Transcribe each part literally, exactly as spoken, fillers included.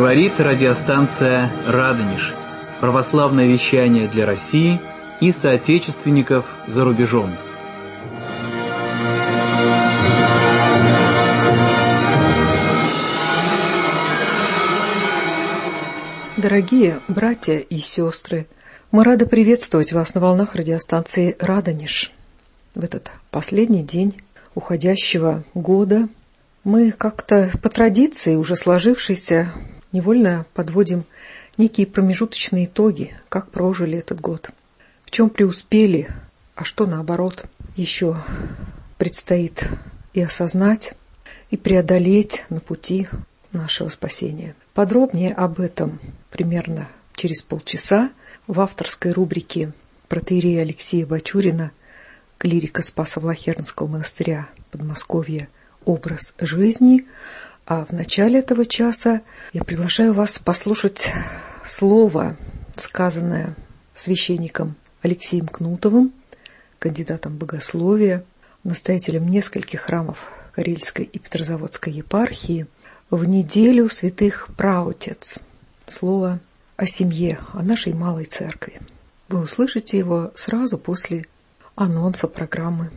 Говорит радиостанция «Радонеж». Православное вещание для России и соотечественников за рубежом. Дорогие братья и сестры, мы рады приветствовать вас на волнах радиостанции «Радонеж». В этот последний день уходящего года мы как-то по традиции, уже сложившейся, невольно подводим некие промежуточные итоги, как прожили этот год, в чем преуспели, а что, наоборот, еще предстоит и осознать, и преодолеть на пути нашего спасения. Подробнее об этом примерно через полчаса в авторской рубрике протоиерея Алексея Бачурина, клирика Спасо-Влахернского монастыря Подмосковья «Образ жизни». А в начале этого часа я приглашаю вас послушать слово, сказанное священником Алексеем Кнутовым, кандидатом богословия, настоятелем нескольких храмов Карельской и Петрозаводской епархии, в неделю святых праотец. Слово о семье, о нашей малой церкви. Вы услышите его сразу после анонса программы.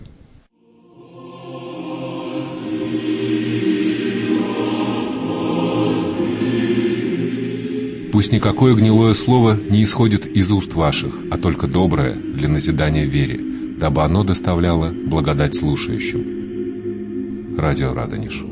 Пусть никакое гнилое слово не исходит из уст ваших, а только доброе для назидания вере, дабы оно доставляло благодать слушающим. Радио Радонеж.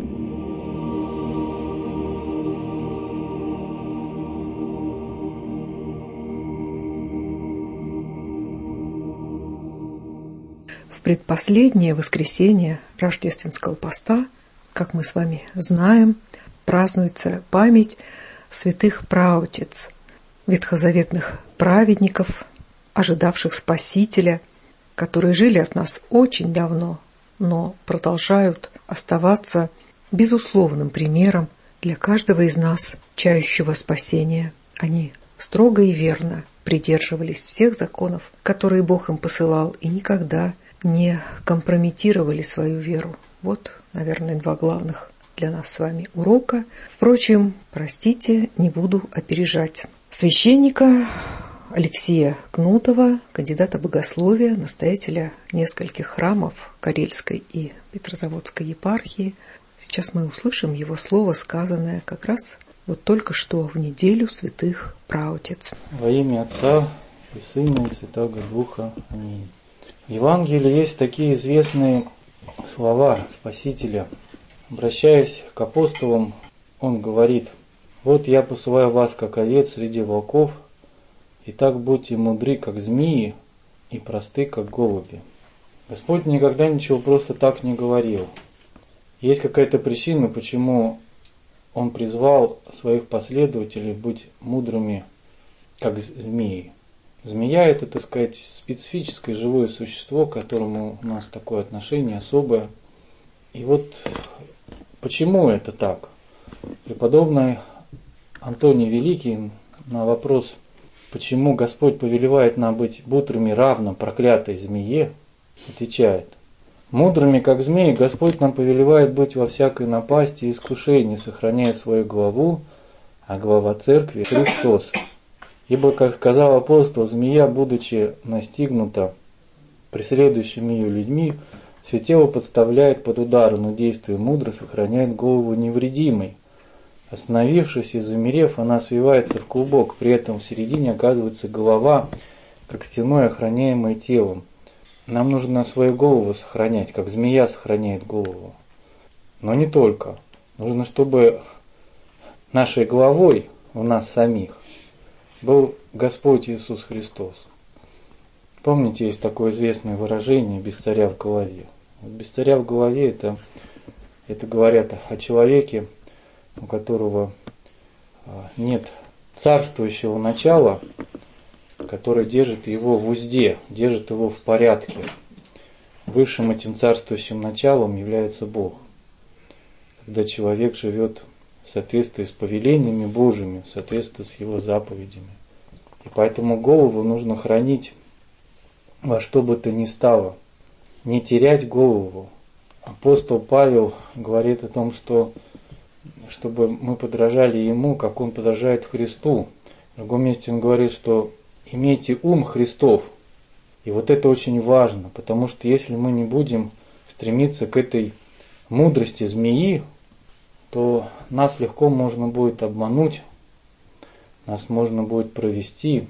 В предпоследнее воскресенье рождественского поста, как мы с вами знаем, празднуется память святых праотец, ветхозаветных праведников, ожидавших Спасителя, которые жили от нас очень давно, но продолжают оставаться безусловным примером для каждого из нас, чающего спасения. Они строго и верно придерживались всех законов, которые Бог им посылал, и никогда не компрометировали свою веру. Вот, наверное, два главных для нас с вами урока. Впрочем, простите, не буду опережать. Священника Алексея Кнутова, кандидата богословия, настоятеля нескольких храмов Карельской и Петрозаводской епархии. Сейчас мы услышим его слово, сказанное как раз вот только что в неделю святых праотец. Во имя Отца и Сына и Святого Духа. Аминь. В Евангелии есть такие известные слова Спасителя. Обращаясь к апостолам, он говорит: «Вот я посылаю вас, как овец среди волков, и так будьте мудры, как змеи, и просты, как голуби». Господь никогда ничего просто так не говорил. Есть какая-то причина, почему Он призвал своих последователей быть мудрыми, как змеи. Змея – это, так сказать, специфическое живое существо, к которому у нас такое отношение особое. И вот почему это так? Преподобный Антоний Великий на вопрос, почему Господь повелевает нам быть мудрыми равно проклятой змее, отвечает: «Мудрыми, как змеи, Господь нам повелевает быть во всякой напасти и искушении, сохраняя свою главу, а глава церкви – Христос. Ибо, как сказал апостол, змея, будучи настигнута преследующими ее людьми, все тело подставляет под удар, но, действуя мудро, сохраняет голову невредимой. Остановившись и замерев, она свивается в клубок, при этом в середине оказывается голова, как стеной охраняемая телом. Нам нужно свою голову сохранять, как змея сохраняет голову. Но не только. Нужно, чтобы нашей головой у нас самих был Господь Иисус Христос. Помните, есть такое известное выражение «без царя в голове». «Без царя в голове» это, это говорят о человеке, у которого нет царствующего начала, который держит его в узде, держит его в порядке. Высшим этим царствующим началом является Бог. Когда человек живет в соответствии с повелениями Божьими, в соответствии с Его заповедями. И поэтому голову нужно хранить во что бы то ни стало, не терять голову. Апостол Павел говорит о том, что чтобы мы подражали Ему, как Он подражает Христу. В другом месте Он говорит, что имейте ум Христов. И вот это очень важно, потому что если мы не будем стремиться к этой мудрости змеи, то нас легко можно будет обмануть, нас можно будет провести,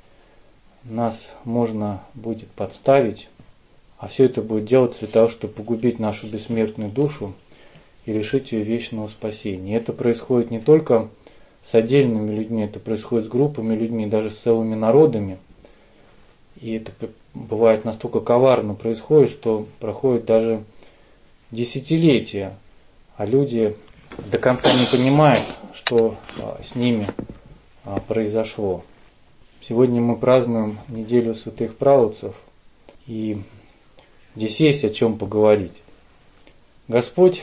нас можно будет подставить, а все это будет делаться для того, чтобы погубить нашу бессмертную душу и лишить ее вечного спасения. И это происходит не только с отдельными людьми, это происходит с группами людьми, даже с целыми народами. И это бывает настолько коварно происходит, что проходит даже десятилетия, а люди до конца не понимают, что с ними произошло. Сегодня мы празднуем неделю святых правоцев, и здесь есть о чем поговорить. Господь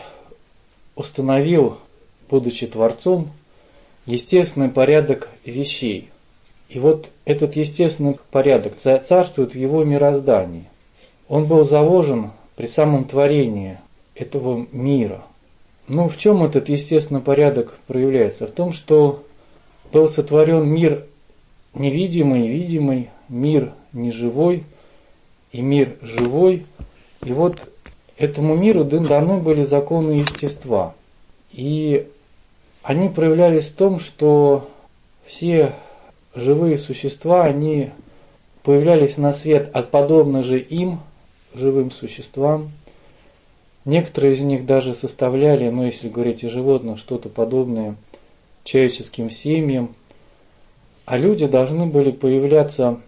установил, будучи Творцом, естественный порядок вещей. И вот этот естественный порядок царствует в его мироздании. Он был заложен при самом творении этого мира. Ну, в чем этот естественный порядок проявляется? В том, что был сотворен мир невидимый, видимый, мир неживой и мир живой. И вот этому миру даны были законы естества. И они проявлялись в том, что все живые существа, они появлялись на свет от подобных же им, живым существам. Некоторые из них даже составляли, ну если говорить о животных, что-то подобное человеческим семьям. А люди должны были появляться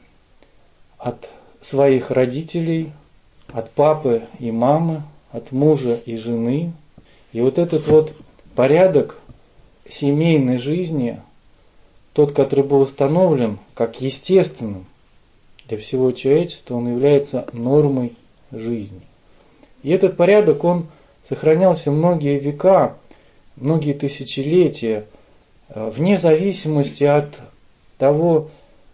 от своих родителей, от папы и мамы, от мужа и жены. И вот этот вот порядок семейной жизни, тот, который был установлен как естественным для всего человечества, он является нормой жизни. И этот порядок, он сохранялся многие века, многие тысячелетия, вне зависимости от того,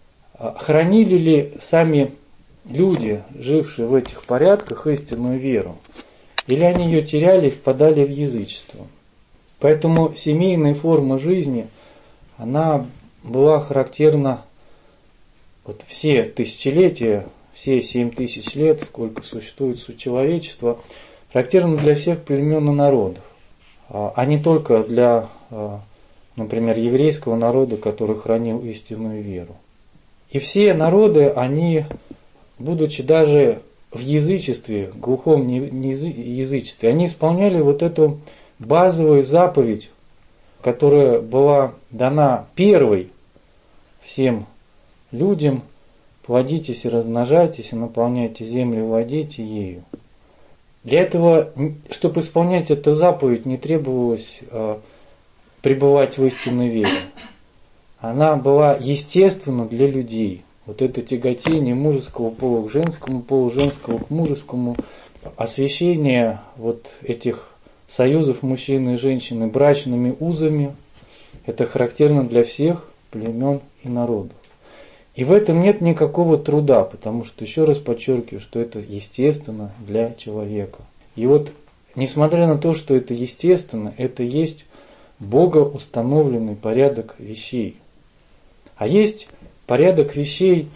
хранили ли сами люди, жившие в этих порядках, истинную веру, или они ее теряли и впадали в язычество. Поэтому семейная форма жизни, она была характерна вот все тысячелетия, все семь тысяч лет, сколько существует человечество, характерна для всех племен и народов, а не только для, например, еврейского народа, который хранил истинную веру. И все народы, они, будучи даже в язычестве, глухом язычестве, они исполняли вот эту базовую заповедь, которая была дана первой всем людям: плодитесь и размножайтесь, и наполняйте землю, и владейте ею. Для этого, чтобы исполнять эту заповедь, не требовалось э, пребывать в истинной вере. Она была естественна для людей. Вот это тяготение мужеского пола к женскому полу, женского к мужескому, освящение вот этих союзов мужчины и женщины брачными узами, это характерно для всех племен и народов. И в этом нет никакого труда, потому что, еще раз подчеркиваю, что это естественно для человека. И вот, несмотря на то, что это естественно, это есть богоустановленный порядок вещей. А есть порядок вещей,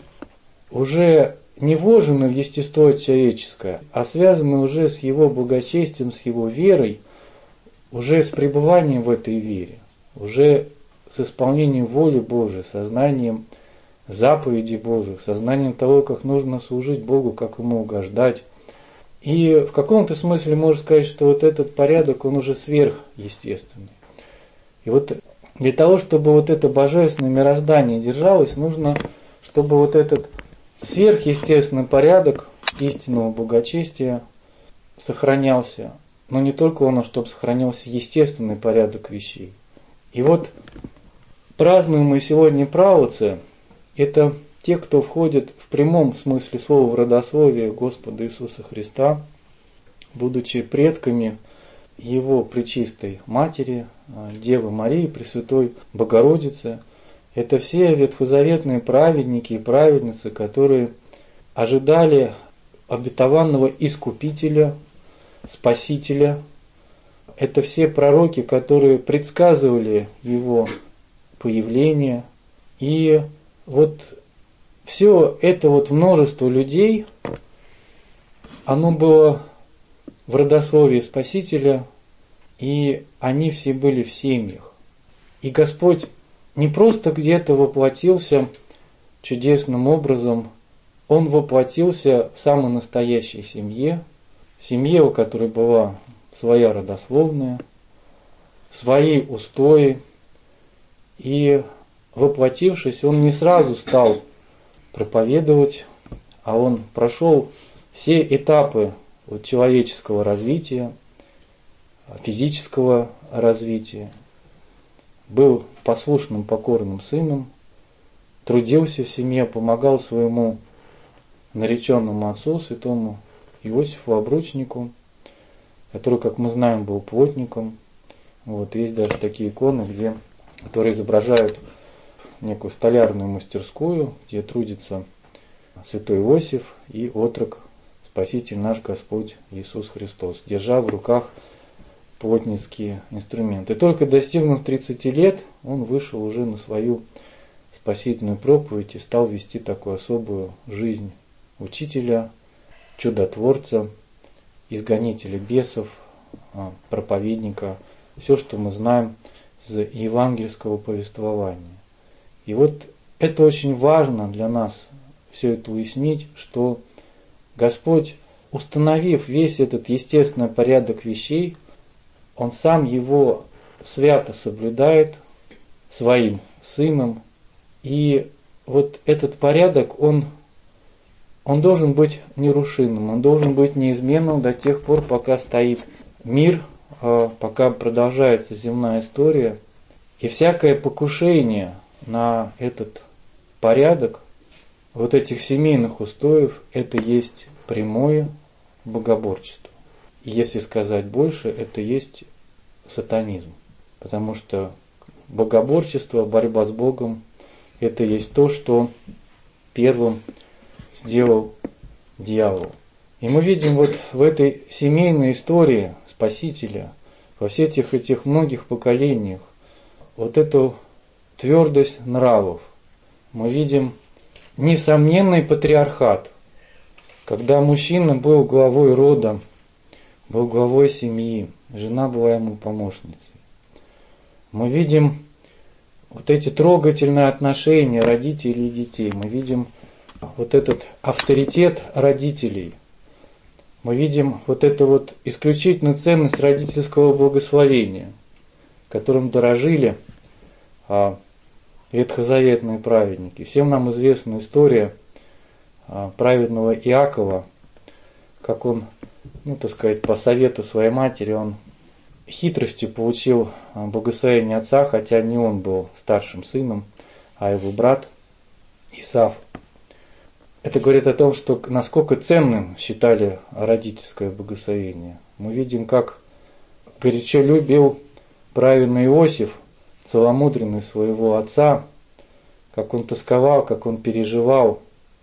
уже не вложенный в естество человеческое, а связанный уже с его благочестием, с его верой, уже с пребыванием в этой вере, уже с исполнением воли Божией, сознанием заповедей Божьих, сознанием того, как нужно служить Богу, как Ему угождать. И в каком-то смысле можно сказать, что вот этот порядок, он уже сверхъестественный. И вот для того, чтобы вот это божественное мироздание держалось, нужно, чтобы вот этот сверхъестественный порядок истинного благочестия сохранялся. Но не только он, а чтобы сохранялся естественный порядок вещей. И вот празднуемые сегодня правоцы — это те, кто входит в прямом смысле слова в родословие Господа Иисуса Христа, будучи предками Его Пречистой Матери, Девы Марии, Пресвятой Богородицы. Это все ветхозаветные праведники и праведницы, которые ожидали обетованного Искупителя, Спасителя, это все пророки, которые предсказывали его появление. И вот все это вот множество людей, оно было в родословии Спасителя, и они все были в семьях. И Господь не просто где-то воплотился чудесным образом, Он воплотился в самой настоящей семье, в семье, у которой была своя родословная, свои устои. И воплотившись, Он не сразу стал проповедовать, а Он прошел все этапы вот человеческого развития, физического развития, был послушным, покорным сыном, трудился в семье, помогал своему нареченному отцу, святому Иосифу Обручнику, который, как мы знаем, был плотником. Вот, есть даже такие иконы, где, которые изображают некую столярную мастерскую, где трудится святой Иосиф и отрок, Спаситель наш Господь Иисус Христос, держа в руках плотницкие инструменты. И только достигнув тридцати лет, он вышел уже на свою спасительную проповедь и стал вести такую особую жизнь учителя, чудотворца, изгонителя бесов, проповедника, все, что мы знаем из евангельского повествования. И вот это очень важно для нас все это уяснить, что Господь, установив весь этот естественный порядок вещей, Он сам его свято соблюдает своим сыном. И вот этот порядок, он, он должен быть нерушимым, он должен быть неизменным до тех пор, пока стоит мир, пока продолжается земная история. И всякое покушение на этот порядок, вот этих семейных устоев, это есть прямое богоборчество. Если сказать больше, это есть сатанизм. Потому что богоборчество, борьба с Богом, это есть то, что первым сделал дьявол. И мы видим вот в этой семейной истории Спасителя, во всех этих, этих многих поколениях, вот эту твердость нравов. Мы видим несомненный патриархат, когда мужчина был главой рода, был главой семьи, жена была ему помощницей. Мы видим вот эти трогательные отношения родителей и детей. Мы видим вот этот авторитет родителей. Мы видим вот эту вот исключительную ценность родительского благословения, которым дорожили а, ветхозаветные праведники. Всем нам известна история а, праведного Иакова, как он, ну, так сказать, по совету своей матери, он хитростью получил благословение отца, хотя не он был старшим сыном, а его брат Исав. Это говорит о том, что насколько ценным считали родительское благословение. Мы видим, как горячо любил праведный Иосиф, целомудренный своего отца, как он тосковал, как он переживал,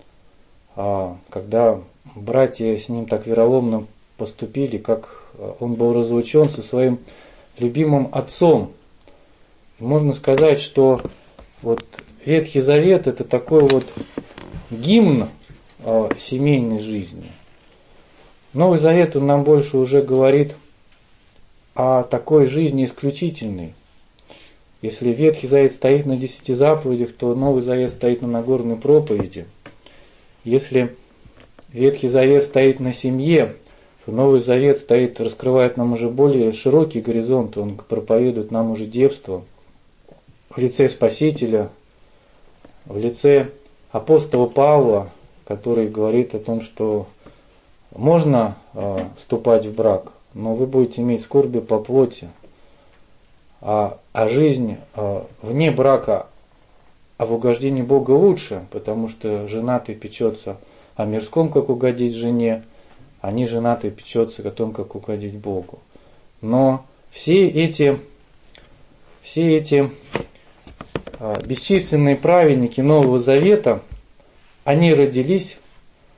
когда братья с ним так вероломно поступили, как он был разлучен со своим любимым отцом. И можно сказать, что вот Ветхий Завет — это такой вот гимн э, семейной жизни. Новый Завет, он нам больше уже говорит о такой жизни исключительной. Если Ветхий Завет стоит на десяти заповедях, то Новый Завет стоит на Нагорной проповеди. Если Ветхий Завет стоит на семье, то Новый Завет стоит, раскрывает нам уже более широкий горизонт, он проповедует нам уже девство в лице Спасителя, в лице апостола Павла, который говорит о том, что можно э, вступать в брак, но вы будете иметь скорби по плоти, а, а жизнь э, вне брака, а в угождении Бога лучше, потому что женатый печется о мирском, как угодить жене, а не женатый печется о том, как угодить Богу. Но все эти, все эти э, бесчисленные праведники Нового Завета, они родились,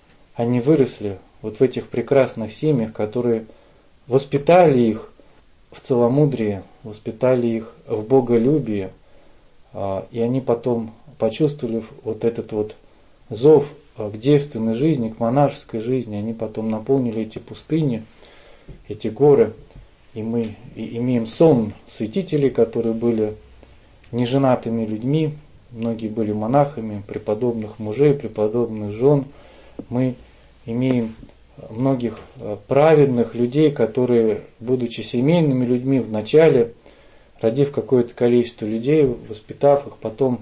они выросли вот в этих прекрасных семьях, которые воспитали их в целомудрии, воспитали их в боголюбии, и они потом, почувствовали вот этот вот зов к девственной жизни, к монашеской жизни, они потом наполнили эти пустыни, эти горы, и мы имеем сон святителей, которые были неженатыми людьми, многие были монахами, преподобных мужей, преподобных жен. Мы имеем многих праведных людей, которые, будучи семейными людьми вначале, родив какое-то количество людей, воспитав их, потом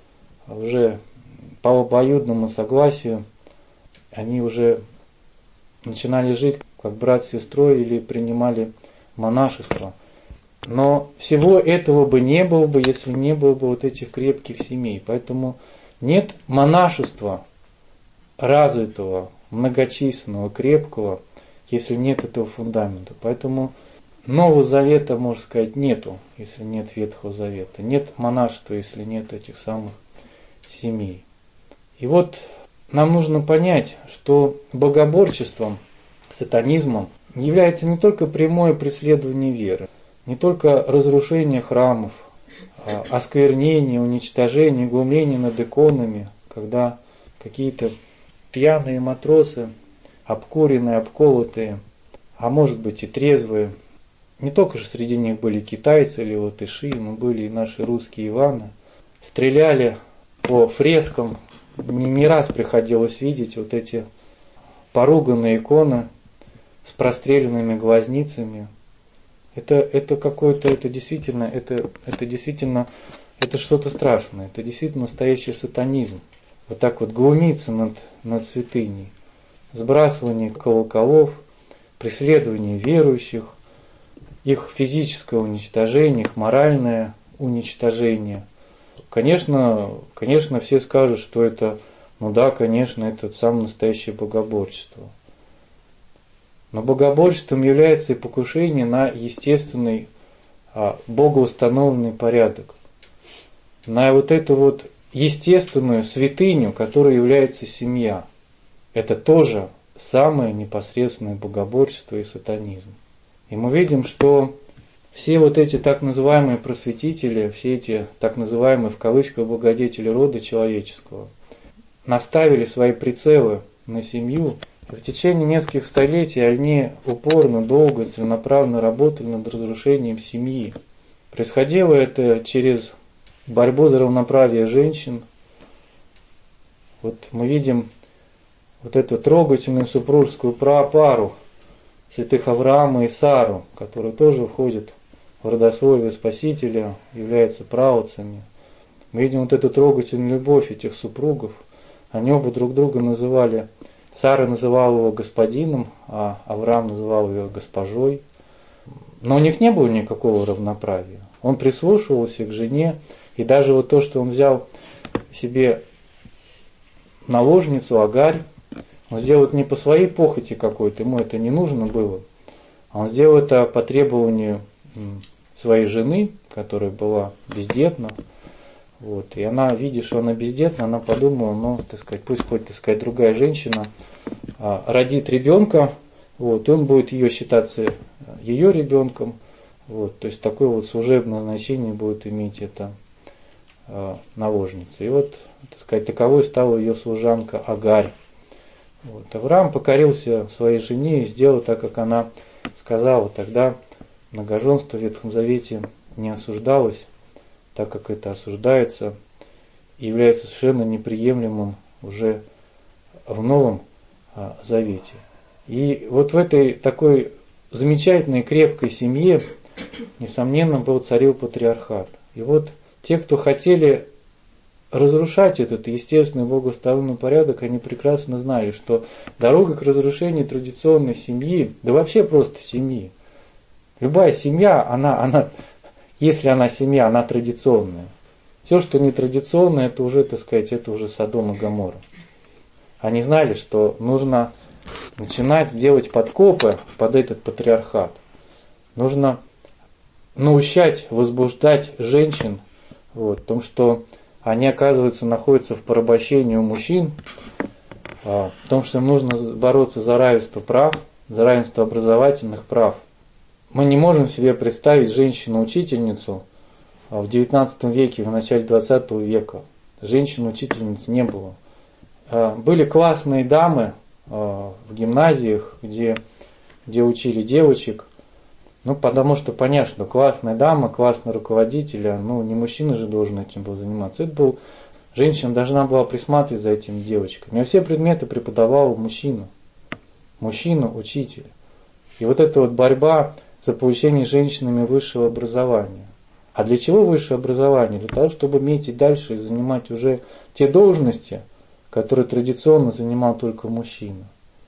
уже по обоюдному согласию, они уже начинали жить как брат с сестрой или принимали монашество. Но всего этого бы не было бы, если не было бы вот этих крепких семей. Поэтому нет монашества развитого, многочисленного, крепкого, если нет этого фундамента. Поэтому Нового Завета, можно сказать, нету, если нет Ветхого Завета. Нет монашества, если нет этих самых семей. И вот нам нужно понять, что богоборчеством, сатанизмом является не только прямое преследование веры, не только разрушение храмов, осквернение, уничтожение, глумление над иконами, когда какие-то пьяные матросы, обкуренные, обколотые, а может быть и трезвые, не только же среди них были китайцы или латыши, но были и наши русские Иваны, стреляли по фрескам. Не раз приходилось видеть вот эти поруганные иконы с простреленными глазницами. Это, это какое-то, это действительно, это, это действительно, это что-то страшное, это действительно настоящий сатанизм. Вот так вот глумиться над, над святыней, сбрасывание колоколов, преследование верующих, их физическое уничтожение, их моральное уничтожение. Конечно, конечно, все скажут, что это, ну да, конечно, это самое настоящее богоборчество. Но богоборчеством является и покушение на естественный, а, богоустановленный порядок. На вот эту вот естественную святыню, которая является семья. Это тоже самое непосредственное богоборчество и сатанизм. И мы видим, что все вот эти так называемые просветители, все эти так называемые в кавычках благодетели рода человеческого наставили свои прицелы на семью. И в течение нескольких столетий они упорно, долго, целенаправленно работали над разрушением семьи. Происходило это через борьбу за равноправие женщин. Вот мы видим вот эту трогательную супружескую пару святых Авраама и Сару, которые тоже входят в родословие Спасителя, являются праотцами. Мы видим вот эту трогательную любовь этих супругов. Они оба друг друга называли, Сара называла его господином, а Авраам называл ее госпожой. Но у них не было никакого равноправия. Он прислушивался к жене, и даже вот то, что он взял себе наложницу Агарь, он сделал это не по своей похоти какой-то, ему это не нужно было, а он сделал это по требованию своей жены, которая была бездетна. Вот. И она, видя, что она бездетна, она подумала, ну, так сказать, пусть хоть, так сказать, другая женщина а, родит ребенка, вот, и он будет ее считаться ее ребенком. Вот. То есть такое вот служебное значение будет иметь эта а, наложница. И вот, так сказать, таковой стала ее служанка Агарь. Вот. Авраам покорился своей жене и сделал так, как она сказала. Тогда многоженство в Ветхом Завете не осуждалось, так как это осуждается и является совершенно неприемлемым уже в Новом Завете. И вот в этой такой замечательной крепкой семье, несомненно, был царил патриархат. И вот те, кто хотели разрушать этот естественный богоустановленный порядок, они прекрасно знали, что дорога к разрушению традиционной семьи, да вообще просто семьи, любая семья, она, она, если она семья, она традиционная. Все, что не традиционное, это уже, так сказать, это уже Содом и Гоморра. Они знали, что нужно начинать делать подкопы под этот патриархат. Нужно наущать, возбуждать женщин, вот, в том, что они, оказывается, находятся в порабощении у мужчин, в том, что им нужно бороться за равенство прав, за равенство образовательных прав. мы не можем себе представить женщину-учительницу в девятнадцатом веке, в начале двадцатого века. Женщин-учительниц не было. Были классные дамы в гимназиях, где, где учили девочек. Ну, потому что понятно, что классная дама, классный руководитель, ну, не мужчина же должен этим был заниматься. Это был, женщина должна была присматривать за этими девочками. А все предметы преподавал мужчина. Мужчина-учитель. И вот эта вот борьба за получение женщинами высшего образования. А для чего высшее образование? Для того, чтобы иметь и дальше и занимать уже те должности, которые традиционно занимал только мужчина.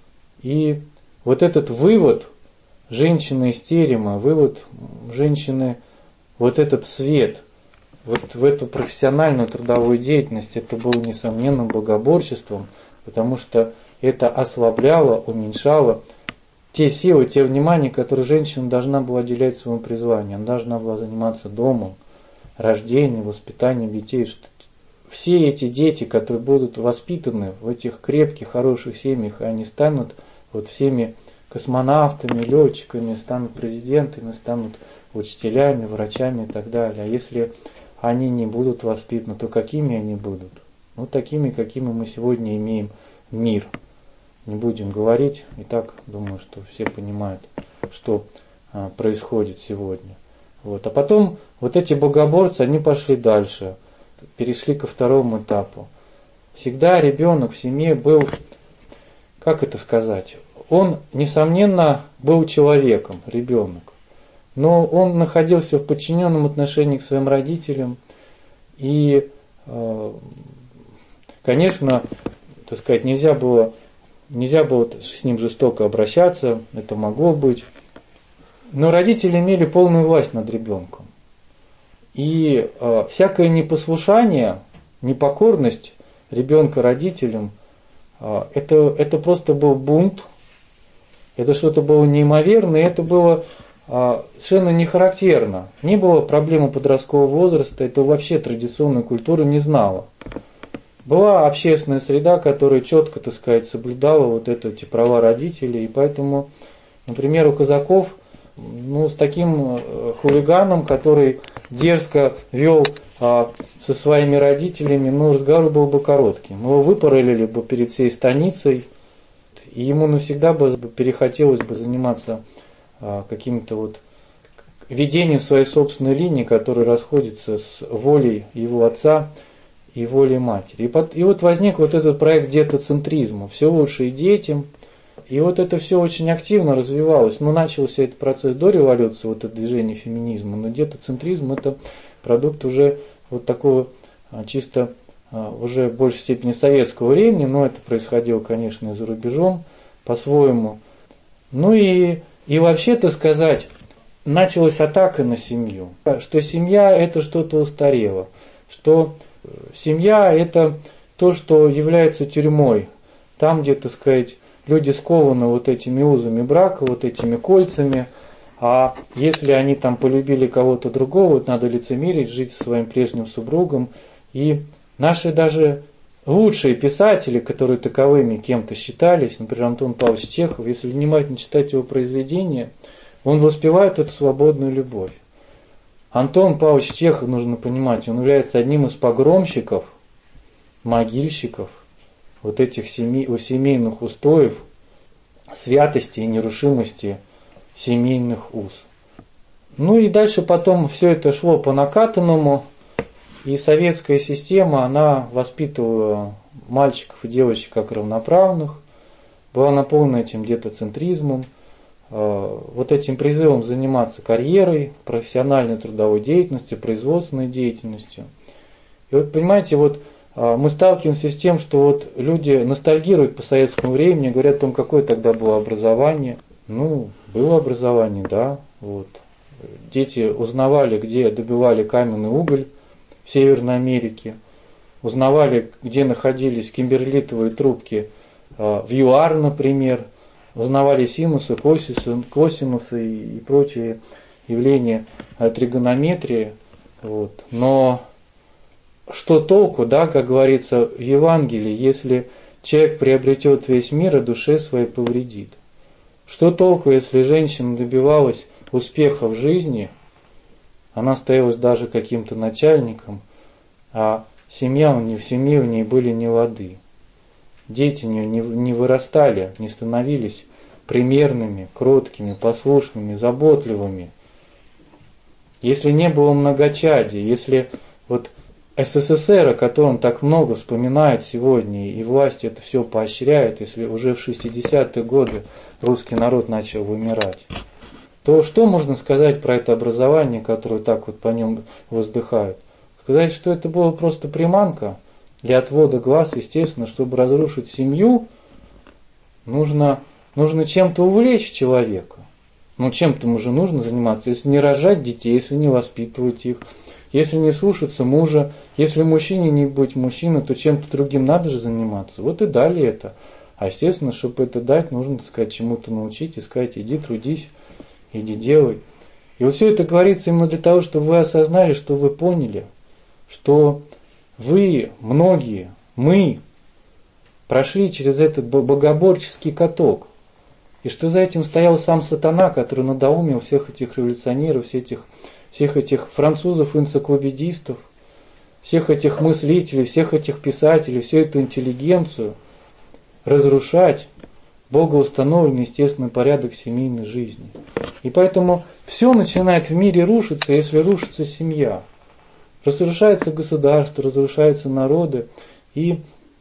И вот этот вывод женщины из терема, вывод женщины, вот этот свет, вот в эту профессиональную трудовую деятельность, это было несомненным богоборчеством, потому что это ослабляло, уменьшало те силы, те внимания, которые женщина должна была уделять своему призванию. Она должна была заниматься домом, рождением, воспитанием детей. Все эти дети, которые будут воспитаны в этих крепких, хороших семьях, они станут вот всеми космонавтами, летчиками, станут президентами, станут учителями, врачами и так далее. А если они не будут воспитаны, то какими они будут? Ну, такими, какими мы сегодня имеем мир. Не будем говорить, и так думаю, что все понимают, что а, происходит сегодня. Вот. А потом вот эти богоборцы, они пошли дальше, перешли ко второму этапу. Всегда ребенок в семье был, как это сказать, он, несомненно, был человеком, ребенок, но он находился в подчиненном отношении к своим родителям, и, э, конечно, так сказать, нельзя было Нельзя было с ним жестоко обращаться, это могло быть. Но родители имели полную власть над ребенком. И э, всякое непослушание, непокорность ребенка родителям, э, это, это просто был бунт, это что-то было неимоверное, это было э, совершенно не характерно. Не было проблемы подросткового возраста, это вообще традиционная культура не знала. Была общественная среда, которая четко, так сказать, соблюдала вот эти права родителей. И поэтому, например, у казаков, ну, с таким хулиганом, который дерзко вел а, со своими родителями, ну, разговор был бы коротким. Его выпаролили бы перед всей станицей, и ему навсегда бы перехотелось бы заниматься а, каким-то вот ведением своей собственной линии, которая расходится с волей его отца и волей матери. И, под, и вот возник вот этот проект детоцентризма, все лучше и детям. И вот это все очень активно развивалось. Ну, начался этот процесс до революции, вот это движение феминизма, но детоцентризм это продукт уже вот такого чисто уже в большей степени советского времени, но это происходило, конечно, и за рубежом по-своему. Ну и, и вообще-то сказать, началась атака на семью, что семья это что-то устарело, что семья это то, что является тюрьмой, там, где, так сказать, люди скованы вот этими узами брака, вот этими кольцами, а если они там полюбили кого-то другого, вот надо лицемерить, жить со своим прежним супругом. И наши даже лучшие писатели, которые таковыми кем-то считались, например, Антон Павлович Чехов, если внимательно читать его произведения, он воспевает эту свободную любовь. Антон Павлович Чехов, нужно понимать, он является одним из погромщиков, могильщиков вот этих семей, семейных устоев, святости и нерушимости семейных уз. Ну и дальше потом все это шло по накатанному, и советская система, она воспитывала мальчиков и девочек как равноправных, была наполнена этим детоцентризмом, вот этим призывом заниматься карьерой, профессиональной трудовой деятельностью, производственной деятельностью. И вот понимаете, вот мы сталкиваемся с тем, что вот люди ностальгируют по советскому времени, говорят о том, какое тогда было образование. Ну, было образование, да. Вот. Дети узнавали, где добывали каменный уголь в Северной Америке, узнавали, где находились кимберлитовые трубки в ЮАР, например, узнавали синусы, косинусы, косинусы и прочие явления тригонометрии. Вот. Но что толку, да, как говорится в Евангелии, если человек приобретет весь мир, а душе своей повредит? Что толку, если женщина добивалась успеха в жизни, она становилась даже каким-то начальником, а семья у нее, в семье у нее были не лады. Дети у нее не, не вырастали, не становились примерными, кроткими, послушными, заботливыми. Если не было многочадия, если вот СССР, о котором так много вспоминают сегодня, и власть это все поощряет, если уже в шестидесятые годы русский народ начал вымирать, то что можно сказать про это образование, которое так вот по нем воздыхают? Сказать, что это была просто приманка для отвода глаз, естественно, чтобы разрушить семью, нужно, нужно чем-то увлечь человека. Ну, чем-то ему же нужно заниматься, если не рожать детей, если не воспитывать их, если не слушаться мужа, если мужчине не быть мужчиной, то чем-то другим надо же заниматься. Вот и дали это. А естественно, чтобы это дать, нужно, так сказать, чему-то научить и сказать, иди трудись, иди делай. И вот все это говорится именно для того, чтобы вы осознали, что вы поняли, что вы, многие, мы прошли через этот богоборческий каток. И что за этим стоял сам сатана, который надоумил всех этих революционеров, всех этих, всех этих французов-энциклопедистов, всех этих мыслителей, всех этих писателей, всю эту интеллигенцию разрушать богоустановленный естественный порядок семейной жизни. И поэтому все начинает в мире рушиться, если рушится семья. Разрушается государство, разрушаются народы. И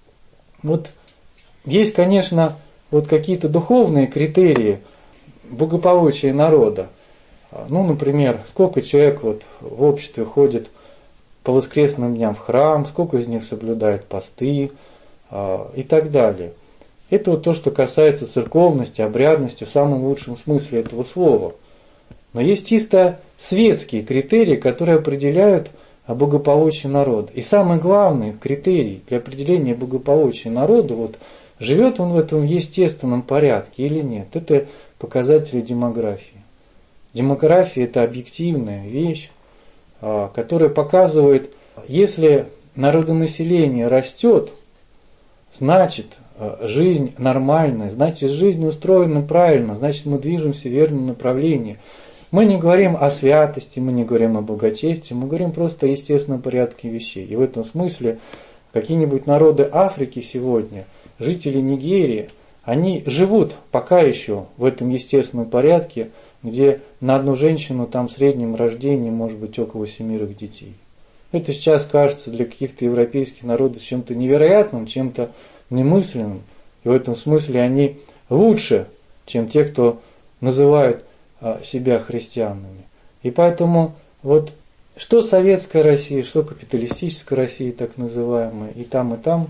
вот есть, конечно, вот какие-то духовные критерии благополучия народа. Ну, например, сколько человек вот в обществе ходит по воскресным дням в храм, сколько из них соблюдает посты и так далее. Это вот то, что касается церковности, обрядности в самом лучшем смысле этого слова. Но есть чисто светские критерии, которые определяют благополучие народа. И самый главный критерий для определения благополучия народа, вот живет он в этом естественном порядке или нет, это показатели демографии. Демография – это объективная вещь, которая показывает, если народонаселение растет, значит жизнь нормальная, значит жизнь устроена правильно, значит мы движемся в верном направлении. Мы не говорим о святости, мы не говорим о благочестии, мы говорим просто о естественном порядке вещей. И в этом смысле какие-нибудь народы Африки сегодня, жители Нигерии, они живут пока еще в этом естественном порядке, где на одну женщину там в среднем рождении может быть около семерых детей. Это сейчас кажется для каких-то европейских народов чем-то невероятным, чем-то немысленным. И в этом смысле они лучше, чем те, кто называют себя христианами. И поэтому вот что советская Россия, что капиталистическая Россия, так называемая, и там, и там,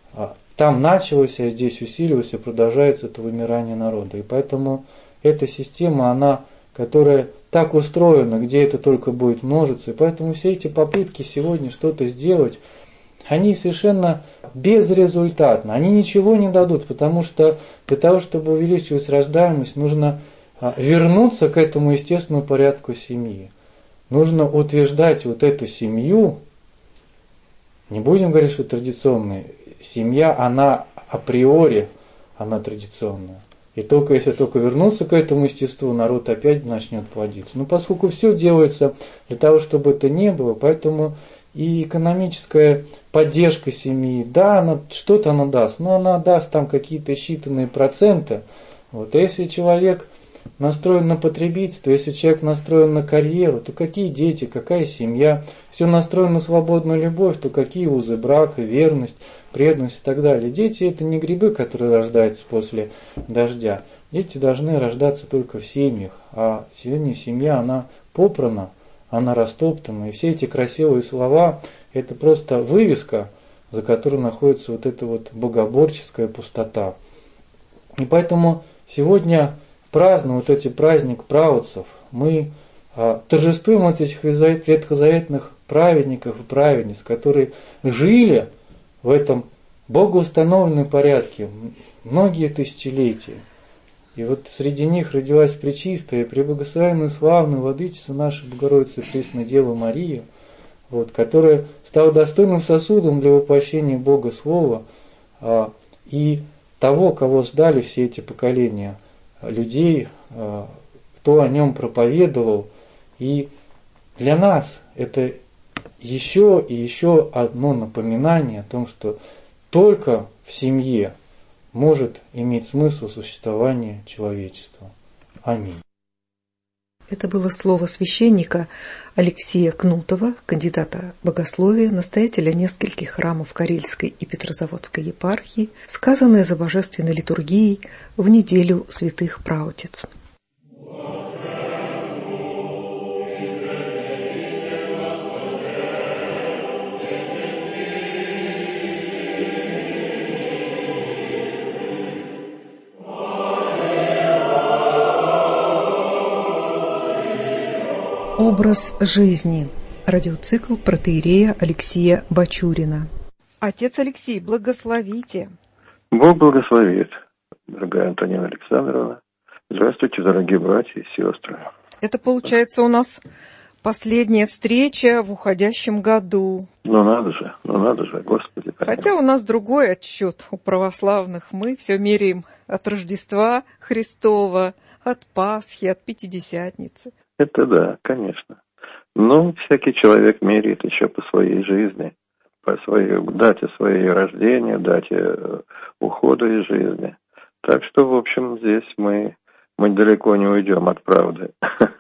там началось, а здесь усилилось и продолжается это вымирание народа. И поэтому эта система, она, которая так устроена, где это только будет множиться. И поэтому все эти попытки сегодня что-то сделать, они совершенно безрезультатны. Они ничего не дадут, потому что для того, чтобы увеличивать рождаемость, нужно вернуться к этому естественному порядку семьи. Нужно утверждать вот эту семью. Не будем говорить, что традиционная семья, она априори, она традиционная. И только если только вернуться к этому естеству, народ опять начнет плодиться. Но поскольку все делается для того, чтобы это не было, поэтому и экономическая поддержка семьи, да, она что-то она даст, но она даст там какие-то считанные проценты. Вот. А если человек настроен на потребительство, если человек настроен на карьеру, то какие дети, какая семья, все настроено на свободную любовь, то какие узы брака, верность, преданность и так далее. Дети это не грибы, которые рождаются после дождя. Дети должны рождаться только в семьях, а сегодня семья, она попрана, она растоптана. И все эти красивые слова, это просто вывеска, за которой находится вот эта вот богоборческая пустота. И поэтому сегодня, празднуя вот эти праздник праотцев, мы а, торжествуем вот этих ветхозаветных праведников и праведниц, которые жили в этом богоустановленном порядке многие тысячелетия. И вот среди них родилась Пречистая, преблагословенная, славная Владычица наша Богородица Пресная Дева Мария, вот, которая стала достойным сосудом для воплощения Бога Слова а, и того, кого ждали все эти поколения людей, в кто о нем проповедовал. И для нас это еще и еще одно напоминание о том, что только в семье может иметь смысл существование человечества. Аминь. Это было слово священника Алексея Кнутова, кандидата богословия, настоятеля нескольких храмов Карельской и Петрозаводской епархии, сказанное за божественной литургией в неделю святых праотец. Образ жизни. Радиоцикл протоиерея Алексея Бачурина. Отец Алексей, благословите. Бог благословит, дорогая Антонина Александровна. Здравствуйте, дорогие братья и сестры. Это получается у нас последняя встреча в уходящем году. Ну надо же, ну надо же, Господи. Хотя у нас другой отсчет у православных. Мы все меряем от Рождества Христова, от Пасхи, от Пятидесятницы. Это да, конечно. Но всякий человек меряет еще по своей жизни, по своей дате своей рождения, дате ухода из жизни. Так что, в общем, здесь мы, мы далеко не уйдем от правды.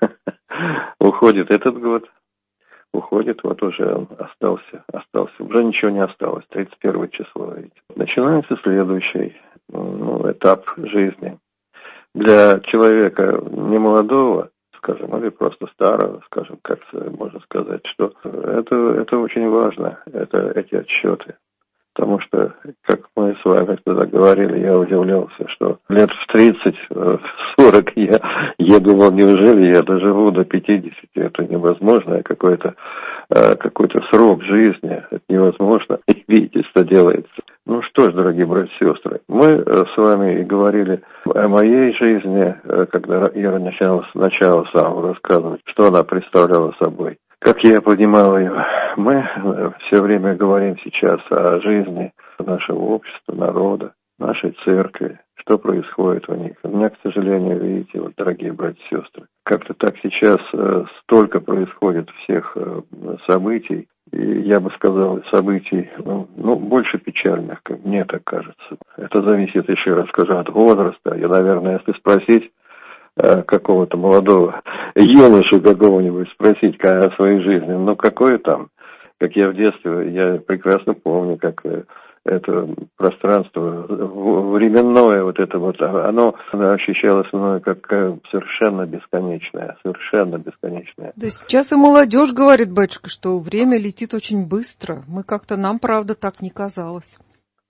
Уходит этот год, уходит, вот уже он остался, остался. Уже ничего не осталось, тридцать первое число. Начинается следующий ну, этап жизни. Для человека немолодого, скажем, или просто старого, скажем, как можно сказать, что это, это очень важно, это эти отсчеты. Потому что, как мы с вами тогда говорили, я удивлялся, что лет в тридцать-сорок я, я думал, неужели я доживу до пятидесяти, это невозможно, какой-то, какой-то срок жизни, это невозможно, и видите, что делается. Ну что ж, дорогие братья и сестры, мы с вами говорили о моей жизни, когда я начал сначала сам рассказывать, что она представляла собой. Как я понимал ее, мы все время говорим сейчас о жизни нашего общества, народа, нашей церкви, что происходит в них. У меня, к сожалению, видите, вот, дорогие братья и сестры, как-то так сейчас столько происходит всех событий, и я бы сказал, событий, ну, ну, больше печальных, как мне так кажется. Это зависит, еще раз скажу, от возраста. И, наверное, если спросить какого-то молодого юношу какого-нибудь, спросить о своей жизни, ну, какое там, как я в детстве, я прекрасно помню, как это пространство временное, вот это вот, оно, оно ощущалось мной как совершенно бесконечное, совершенно бесконечное. Да сейчас и молодежь говорит, батюшка, что время летит очень быстро. Мы как-то, нам, правда, так не казалось.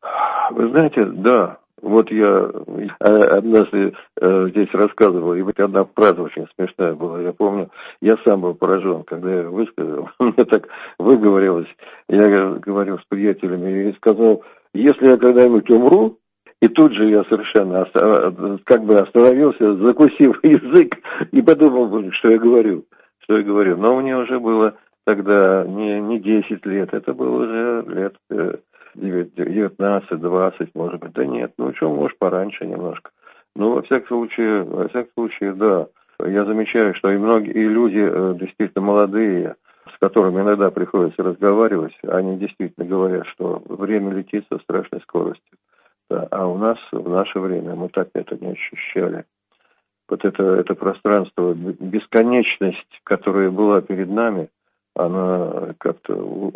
Вы знаете, да. Вот я однажды э, здесь рассказывал, и вот одна фраза очень смешная была. Я помню, я сам был поражен, когда я высказал, мне так выговорилось. Я говорил с приятелями и сказал, если я когда-нибудь умру, и тут же я совершенно оста- как бы остановился, закусив язык, и подумал, что я говорю, что я говорю. Но мне уже было тогда не, не десять лет, это было уже лет... Э, девятнадцать, двадцать, может быть, да нет, ну что, может, пораньше немножко. Ну, во всяком случае, во всяком случае, да. Я замечаю, что и многие и люди действительно молодые, с которыми иногда приходится разговаривать, они действительно говорят, что время летит со страшной скоростью. Да, а у нас в наше время мы так это не ощущали. Вот это, это пространство, бесконечность, которая была перед нами, она как-то,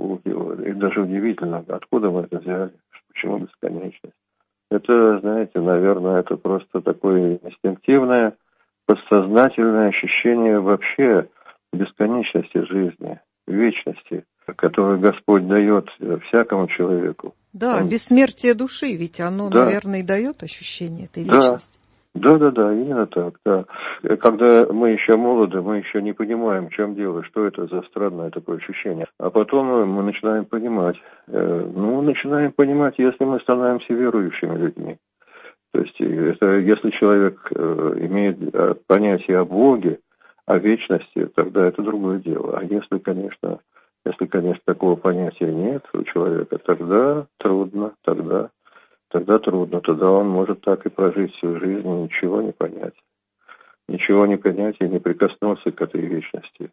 и даже удивительно, откуда мы это взяли, почему бесконечность. Это, знаете, наверное, это просто такое инстинктивное, подсознательное ощущение вообще бесконечности жизни, вечности, которую Господь дает всякому человеку. Да, Он... бессмертие души, ведь оно, да. наверное, и дает ощущение этой вечности. Да. Да, да, да, именно так, да. Когда мы еще молоды, мы еще не понимаем, в чем дело, что это за странное такое ощущение. А потом мы начинаем понимать. Ну, начинаем понимать, если мы становимся верующими людьми. То есть, это, если человек имеет понятие о Боге, о вечности, тогда это другое дело. А если, конечно, если, конечно, такого понятия нет у человека, тогда трудно, тогда... Тогда трудно, тогда он может так и прожить всю жизнь и ничего не понять. ничего не принять и не прикоснуться к этой вечности.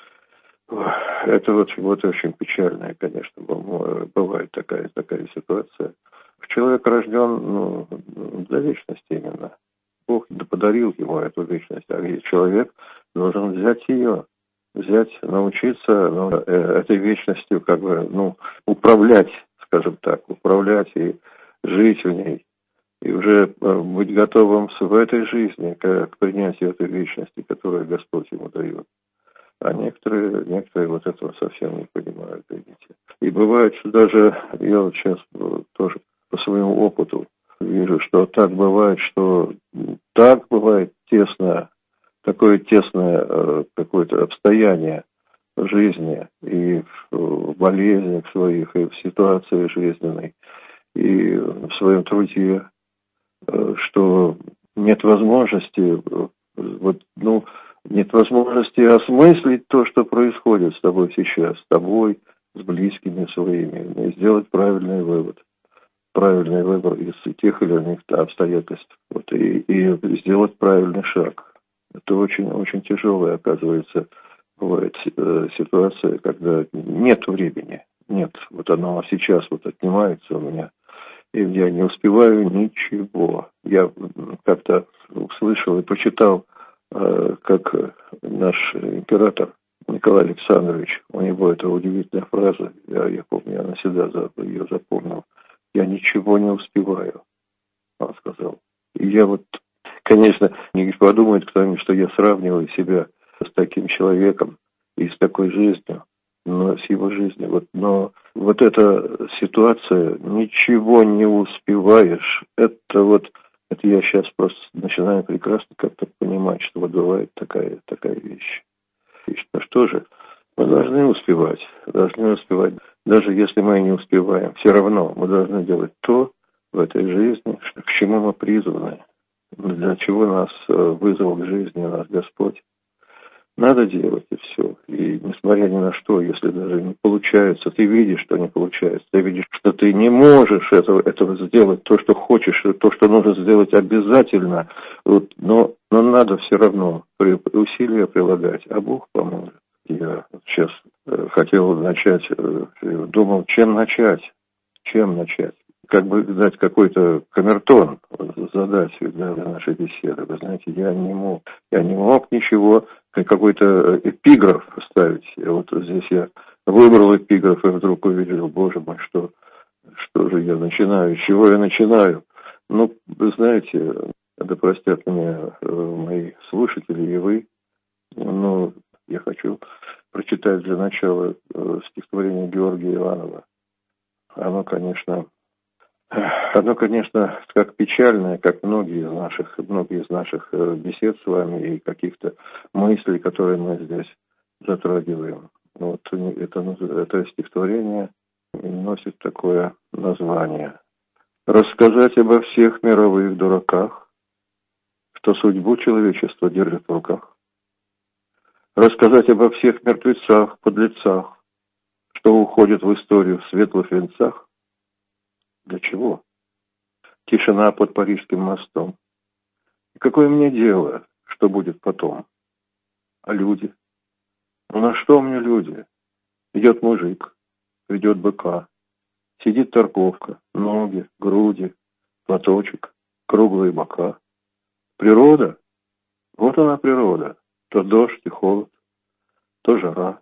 Это вот, вот очень печальная, конечно, бывает такая, такая ситуация. Человек рожден ну, для вечности именно. Бог подарил ему эту вечность, а человек должен взять ее, взять, научиться ну, этой вечностью как бы, ну, управлять, скажем так, управлять и жить в ней. И уже быть готовым в этой жизни к, к принятию этой вечности, которую Господь ему дает. А некоторые, некоторые вот этого совсем не понимают, видите. И бывает, что даже, я вот сейчас тоже по своему опыту вижу, что так бывает, что так бывает тесно, такое тесное э, какое-то обстояние в жизни и в болезнях своих, и в ситуации жизненной, и в своем труде, э, что нет возможности, э, вот, ну, нет возможности осмыслить то, что происходит с тобой сейчас, с тобой, с близкими своими, и сделать правильный вывод. Правильный выбор из тех или иных обстоятельств. Вот, и, и сделать правильный шаг. Это очень, очень тяжелая, оказывается, бывает э, ситуация, когда нет времени. Нет, вот оно сейчас вот отнимается у меня. И я не успеваю ничего. Я как-то услышал и почитал, э, как наш император Николай Александрович, у него это удивительная фраза, я, я помню, я навсегда ее запомнил. Я ничего не успеваю, он сказал. И я вот, конечно, не подумает кто-нибудь, что я сравниваю себя с таким человеком и с такой жизнью, но с его жизнью. Вот, но вот эта ситуация, ничего не успеваешь, это вот, это я сейчас просто начинаю прекрасно как-то понимать, что вот бывает такая, такая вещь. И что, что же, мы должны успевать, должны успевать. Даже если мы не успеваем, все равно мы должны делать то в этой жизни, к чему мы призваны, для чего нас вызвал к жизни наш Господь. Надо делать, и все. И несмотря ни на что, если даже не получается, ты видишь, что не получается, ты видишь, что ты не можешь этого, этого сделать, то, что хочешь, то, что нужно сделать обязательно, вот, но, но надо все равно усилия прилагать, а Бог поможет. Я сейчас хотел начать, думал, чем начать, чем начать. Как бы дать какой-то камертон, задать для нашей беседы. Вы знаете, я не мог, я не мог ничего, какой-то эпиграф ставить. И вот здесь я выбрал эпиграф и вдруг увидел, боже мой, что, что же я начинаю, с чего я начинаю. Ну, вы знаете, да простят меня мои слушатели и вы, но я хочу прочитать для начала стихотворение Георгия Иванова. Оно, конечно, оно, конечно, как печальное, как многие из наших, многие из наших бесед с вами и каких-то мыслей, которые мы здесь затрагиваем. Вот это, это стихотворение носит такое название. Рассказать обо всех мировых дураках, что судьбу человечества держит в руках. Рассказать обо всех мертвецах, подлецах, что уходят в историю в светлых венцах. Для чего? Тишина под Парижским мостом. И какое мне дело, что будет потом? А люди? Ну на что мне люди? Идет мужик, ведет быка, сидит торговка, ноги, груди, платочек, круглые бока. Природа? Вот она природа. То дождь и холод, то жара.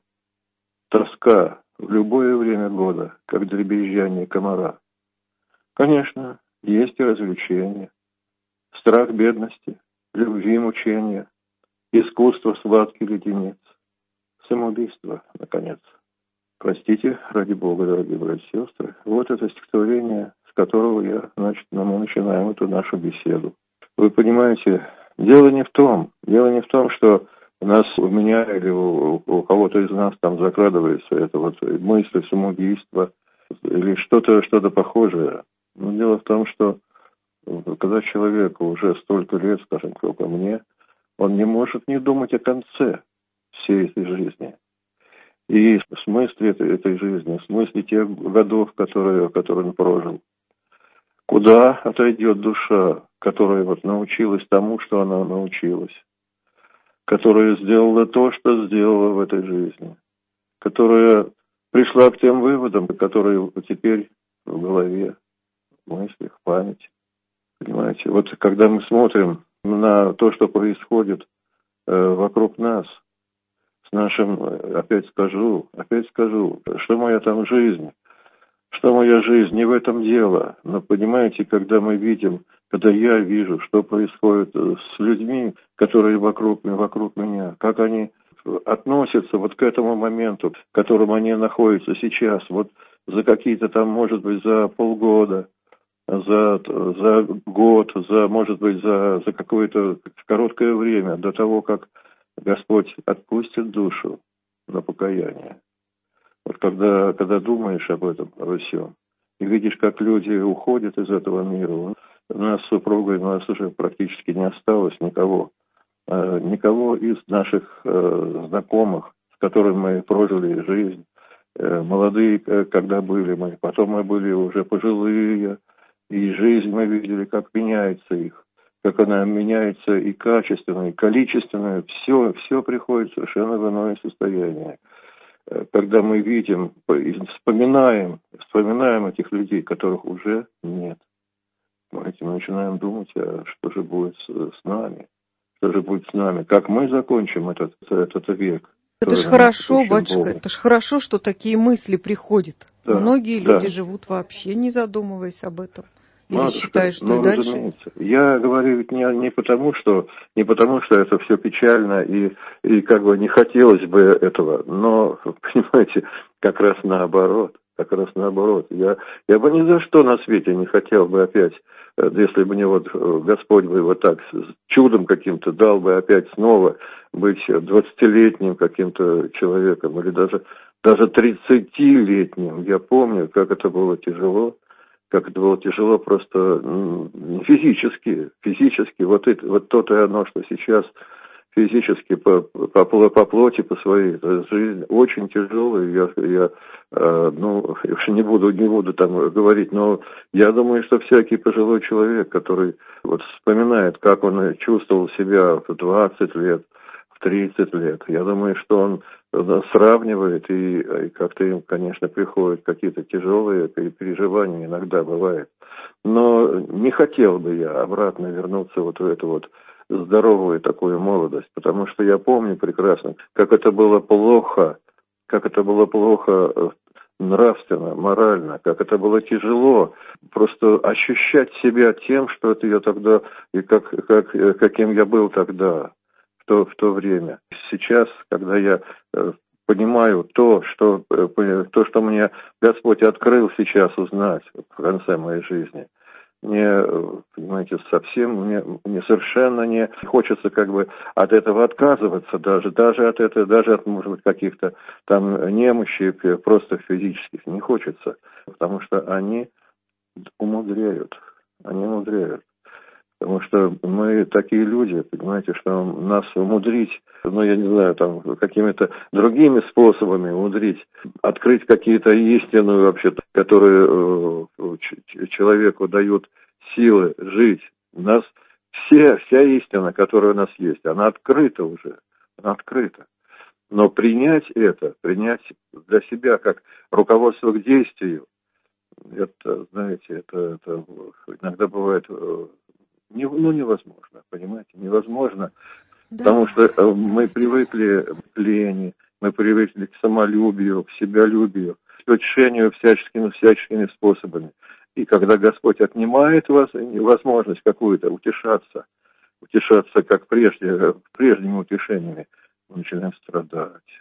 Тоска в любое время года, как дребезжание комара. Конечно, есть и развлечения. Страх бедности, любви мучения, искусство сладкий леденец, самоубийство, наконец. Простите, ради Бога, дорогие братья и сестры, вот это стихотворение, с которого я, значит, мы начинаем эту нашу беседу. Вы понимаете, дело не в том, дело не в том, что у нас, у меня или у, у кого-то из нас там закрадывается это вот мысль самоубийства или что-то, что-то похожее. Но дело в том, что когда человеку уже столько лет, скажем, сколько мне, он не может не думать о конце всей этой жизни. И в смысле этой, этой жизни, в смысле тех годов, которые, которые он прожил. Куда отойдет душа, которая вот научилась тому, что она научилась? которая сделала то, что сделала в этой жизни, которая пришла к тем выводам, которые теперь в голове, в мыслях, в памяти. Понимаете, вот когда мы смотрим на то, что происходит э, вокруг нас, с нашим, опять скажу, опять скажу, что моя там жизнь, что моя жизнь, не в этом дело. Но понимаете, когда мы видим, когда я вижу, что происходит с людьми, которые вокруг, вокруг меня, как они относятся вот к этому моменту, в котором они находятся сейчас, вот за какие-то там, может быть, за полгода, за, за год, за, может быть, за, за какое-то короткое время, до того, как Господь отпустит душу на покаяние. Вот когда, когда думаешь об этом, обо всем, и видишь, как люди уходят из этого мира, у нас с супругой, у нас уже практически не осталось никого, никого из наших знакомых, с которыми мы прожили жизнь, молодые, когда были мы, потом мы были уже пожилые, и жизнь мы видели, как меняется их, как она меняется и качественно, и количественно, все, все приходит совершенно в иное состояние. Когда мы видим, вспоминаем, вспоминаем этих людей, которых уже нет, мы начинаем думать, а что же будет с, с нами, что же будет с нами, как мы закончим этот, этот век. Это ж хорошо, батюшка, это ж хорошо, что такие мысли приходят. Да, многие да. люди живут вообще не задумываясь об этом. Или Матушка, считаешь, что ну, и дальше? Разумеется. Я говорю ведь не, не потому, что не потому, что это все печально и, и как бы не хотелось бы этого, но, понимаете, как раз наоборот, как раз наоборот. Я, я бы ни за что на свете не хотел бы опять, если бы мне вот Господь бы вот так чудом каким-то дал бы опять снова быть двадцатилетним каким-то человеком или даже, даже тридцатилетним. Я помню, как это было тяжело. Как это было тяжело просто физически, физически, вот, это, вот то-то и оно, что сейчас физически по, по, по плоти, по своей жизни очень тяжелый, я, я э, ну, не буду, не буду там говорить, но я думаю, что всякий пожилой человек, который вот вспоминает, как он чувствовал себя в двадцать лет, в тридцать лет, я думаю, что он сравнивает, и, и как-то им, конечно, приходят какие-то тяжелые переживания, иногда бывает. Но не хотел бы я обратно вернуться вот в эту вот здоровую такую молодость, потому что я помню прекрасно, как это было плохо, как это было плохо нравственно, морально, как это было тяжело просто ощущать себя тем, что это я тогда, и как, как, каким я был тогда. В то время. Сейчас, когда я э, понимаю то что, э, то, что мне Господь открыл сейчас узнать в конце моей жизни, мне, понимаете, совсем, мне, мне совершенно не хочется как бы от этого отказываться, даже, даже от этого, даже от, может быть, каких-то там немощей, просто физических, не хочется, потому что они умудряют, они умудряют. Потому что мы такие люди, понимаете, что нас умудрить, ну, я не знаю, там, какими-то другими способами умудрить, открыть какие-то истины вообще, которые э, человеку дают силы жить. У нас все, вся истина, которая у нас есть, она открыта уже, она открыта. Но принять это, принять для себя как руководство к действию, это, знаете, это, это иногда бывает... Не, ну, невозможно, понимаете, невозможно, да. Потому что мы привыкли к лени, мы привыкли к самолюбию, к себялюбию, к утешению всяческими, всяческими способами. И когда Господь отнимает у вас возможность какую-то утешаться, утешаться как прежде, прежними утешениями, мы начинаем страдать.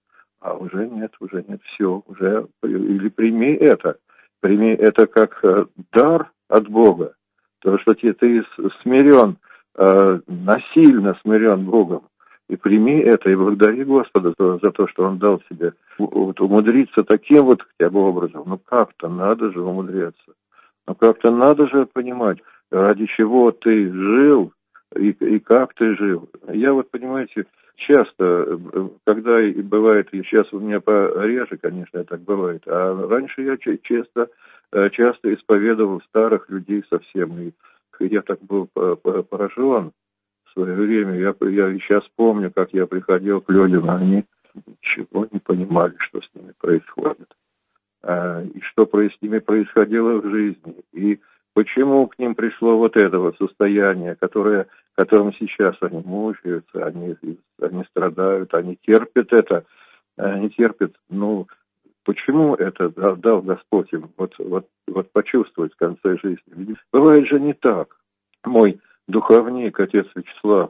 А уже нет, уже нет, все, уже, или прими это, прими это как дар от Бога. То, что ты, ты смирен, э, насильно смирен Богом, и прими это, и благодари Господа за, за то, что Он дал тебе вот, умудриться таким вот хотя бы образом. Ну как-то надо же умудряться. Ну как-то надо же понимать, ради чего ты жил и, и как ты жил. Я вот, понимаете, часто, когда и бывает, и сейчас у меня пореже, конечно, так бывает, а раньше я часто... часто исповедовал старых людей совсем, и я так был поражен в свое время. Я, я сейчас помню, как я приходил к людям, они ничего не понимали, что с ними происходит. А, и что с ними происходило в жизни. И почему к ним пришло вот это вот состояние, которое, которым сейчас они мучаются, они, они страдают, они терпят это, они терпят, ну, почему это дал Господь им вот, вот, вот почувствовать в конце жизни? Бывает же не так. Мой духовник, отец Вячеслав,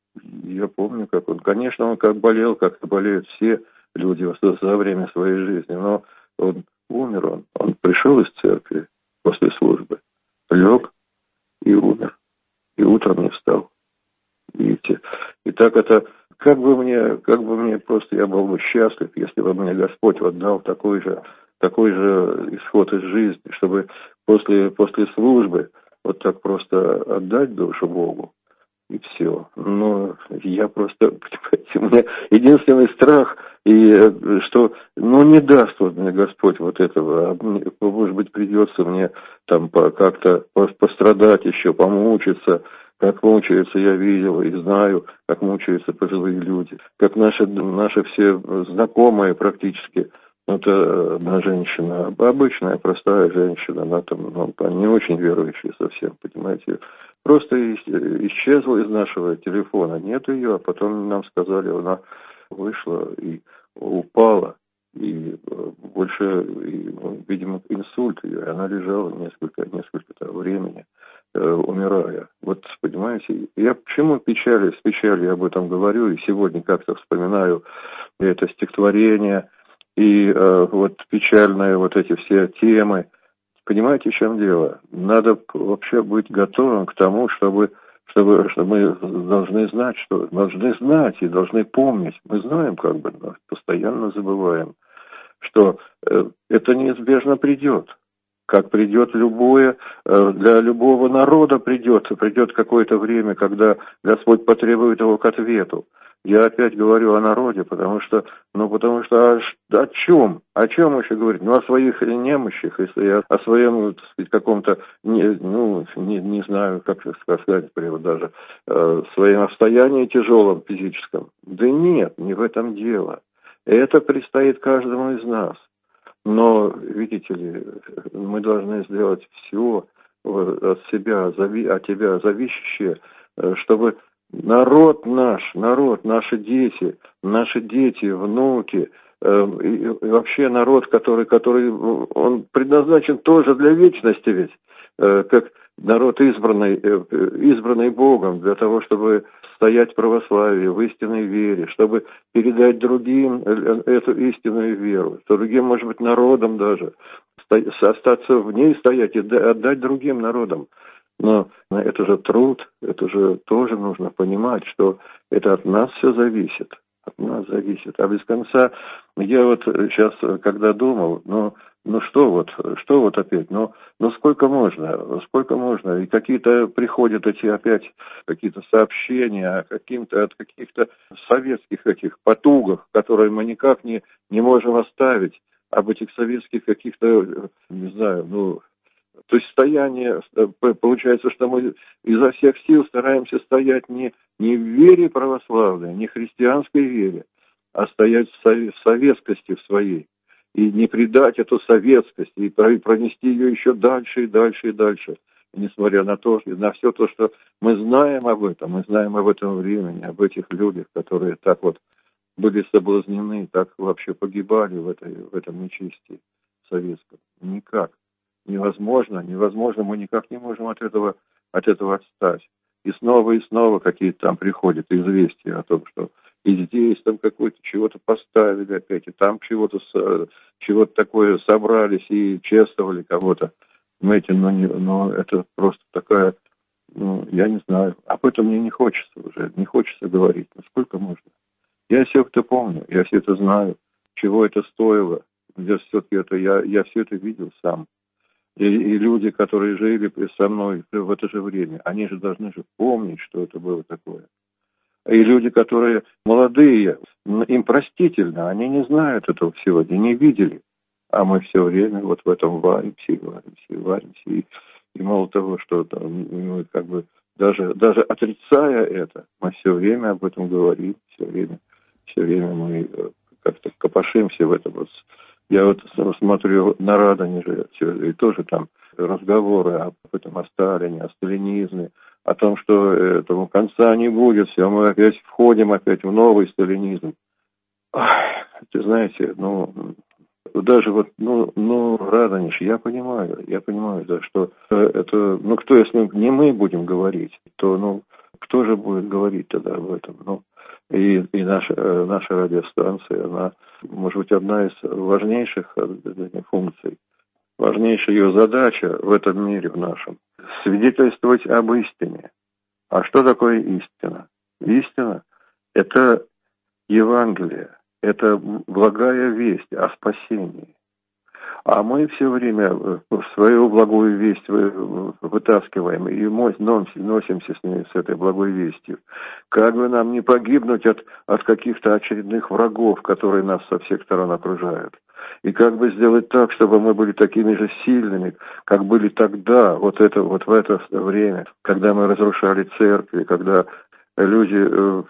я помню, как он, конечно, он как болел, как болеют все люди за время своей жизни, но он умер, он, он пришел из церкви после службы, лег и умер, и утром не встал. Видите, и так это, как бы мне, как бы мне просто, я был бы счастлив, если бы мне Господь вот дал такой же, такой же исход из жизни, чтобы после, после службы вот так просто отдать душу Богу, и все. Но я просто, понимаете, у меня единственный страх, и что, ну, не даст вот мне Господь вот этого, а мне, может быть, придется мне там как-то пострадать еще, помучиться. Как мучаются, я видел и знаю, как мучаются пожилые люди. Как наши, наши все знакомые практически, это одна женщина, обычная, простая женщина, она там, ну, не очень верующая совсем, понимаете. Просто исчезла из нашего телефона, нет ее, а потом нам сказали, она вышла и упала, и больше, и, видимо, инсульт ее, и она лежала несколько, несколько времени, э, умирая. Вот, понимаете, я почему печали, с печалью об этом говорю, и сегодня как-то вспоминаю это стихотворение, и э, вот печальные вот эти все темы. Понимаете, в чем дело? Надо вообще быть готовым к тому, чтобы, чтобы, что мы должны знать, что должны знать и должны помнить. Мы знаем, как бы, но постоянно забываем, что э, это неизбежно придет. Как придет любое, э, для любого народа придет, придет какое-то время, когда Господь потребует его к ответу. Я опять говорю о народе, потому что, ну, потому что о, о чем? О чем еще говорить? Ну, о своих немощах, если о, о своем, так сказать, каком-то, не, ну, не, не знаю, как сказать, даже, э, своем состоянии тяжелом физическом. Да нет, не в этом дело. Это предстоит каждому из нас. Но, видите ли, мы должны сделать все от себя, от тебя зависящее, чтобы народ наш, народ, наши дети, наши дети, внуки, э, и, и вообще народ, который, который, он предназначен тоже для вечности ведь, э, как народ избранный, э, избранный Богом для того, чтобы стоять в православии, в истинной вере, чтобы передать другим эту истинную веру, другим, может быть, народам даже, остаться в ней стоять и отдать другим народам. Но это же труд, это же тоже нужно понимать, что это от нас все зависит, от нас зависит. А без конца, я вот сейчас, когда думал, ну, ну что вот, что вот опять, ну, ну сколько можно, сколько можно, и какие-то приходят эти опять какие-то сообщения о каким-то, от каких-то советских этих потугах, которые мы никак не, не можем оставить, об этих советских каких-то, не знаю, ну, то есть стояние, получается, что мы изо всех сил стараемся стоять не, не в вере православной, не в христианской вере, а стоять в советскости в своей. И не предать эту советскость, и пронести ее еще дальше и дальше и дальше. И несмотря на то, на все то, что мы знаем об этом, мы знаем об этом времени, об этих людях, которые так вот были соблазнены, так вообще погибали в, этой, в этом нечестии советском. Никак. Невозможно, невозможно, мы никак не можем от этого, от этого отстать. И снова и снова какие-то там приходят известия о том, что и здесь там какое-то чего-то поставили опять, и там чего-то, чего-то такое собрались и чествовали кого-то. Понимаете, но, не, но это просто такая, ну, я не знаю, об этом мне не хочется уже, не хочется говорить, ну сколько можно. Я все это помню, я все это знаю, чего это стоило. Я все-таки это, я, я все это видел сам. И, и люди, которые жили со мной в это же время, они же должны же помнить, что это было такое. И люди, которые молодые, им простительно, они не знают этого всего, они не видели. А мы все время вот в этом варимся, и варимся, и варимся. И, и мало того, что там, мы как бы даже, даже отрицая это, мы все время об этом говорим, все время, все время мы как-то копошимся в этом. Вот я вот смотрю на Радонеже, и тоже там разговоры об этом, о Сталине, о сталинизме, о том, что этому конца не будет, все, мы опять входим опять в новый сталинизм. Ах, ты знаете, ну, даже вот, ну, ну, Радонеж, я понимаю, я понимаю, да, что это, ну, кто, если не мы будем говорить, то, ну, кто же будет говорить тогда об этом, ну, и, и наша, наша радиостанция, она, может быть, одна из важнейших функций, важнейшая ее задача в этом мире, в нашем, свидетельствовать об истине. А что такое истина? Истина – это Евангелие, это благая весть о спасении. А мы все время свою благую весть вытаскиваем и носимся с ней, с этой благой вестью. Как бы нам не погибнуть от, от каких-то очередных врагов, которые нас со всех сторон окружают. И как бы сделать так, чтобы мы были такими же сильными, как были тогда, вот, это, вот в это время, когда мы разрушали церкви, когда люди э,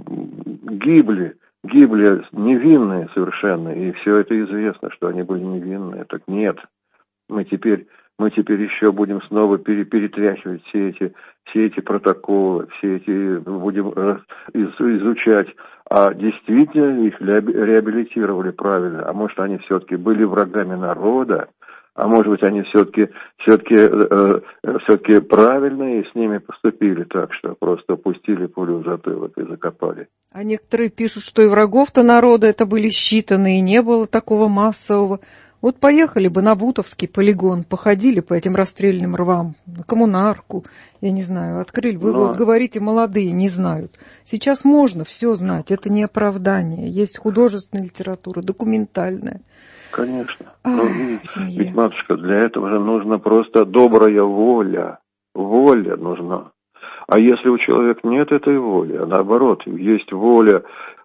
гибли, гибли невинные совершенно, и все это известно, что они были невинные. Так нет, мы теперь, мы теперь еще будем снова пере, перетряхивать все эти, все эти протоколы, все эти будем изучать, а действительно их реабилитировали правильно, а может они все-таки были врагами народа, а может быть они все-таки, все-таки, э, все-таки правильно и с ними поступили так, что просто пустили пулю в затылок и закопали. А некоторые пишут, что и врагов-то народа это были считанные, и не было такого массового. Вот поехали бы на Бутовский полигон, походили по этим расстрельным рвам, на Коммунарку, я не знаю, открыли. Вы Но... вот говорите, молодые не знают. Сейчас можно все знать, это не оправдание. Есть художественная литература, документальная. Конечно. Ах, ну, ведь, ведь, матушка, для этого же нужна просто добрая воля. Воля нужна. А если у человека нет этой воли, а наоборот, есть воля,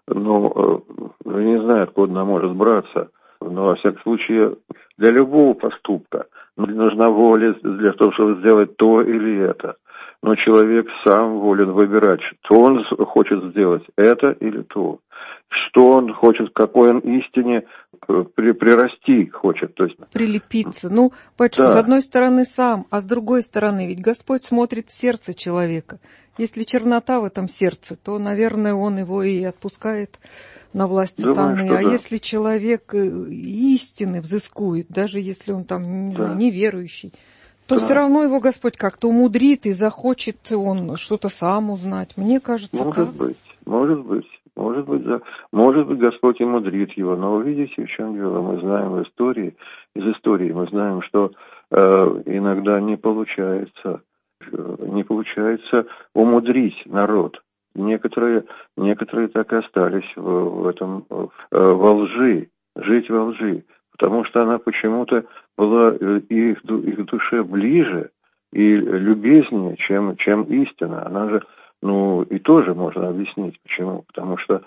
ну, не знаю, откуда она может браться, но, во всяком случае, для любого поступка нужна воля для того, чтобы сделать то или это. Но человек сам волен выбирать, что он хочет сделать, это или то. Что он хочет, к какой он истине при, прирасти хочет. То есть... Прилепиться. Ну, батюшка, да. С одной стороны сам, а с другой стороны, ведь Господь смотрит в сердце человека. Если чернота в этом сердце, то, наверное, он его и отпускает на власть сатаны. А да. если человек истины взыскует, даже если он там, не знаю, да. неверующий, то да. все равно его Господь как-то умудрит и захочет он что-то сам узнать. Мне кажется, может так. быть, может быть. Может быть, да. Может быть, Господь и мудрит его, но вы видите, в чем дело. Мы знаем в истории, из истории мы знаем, что э, иногда не получается, э, не получается умудрить народ. Некоторые, некоторые так и остались в, в этом, в, во лжи, жить во лжи, потому что она почему-то была их, их душе ближе и любезнее, чем, чем истина. Она же Ну, и тоже можно объяснить, почему. Потому что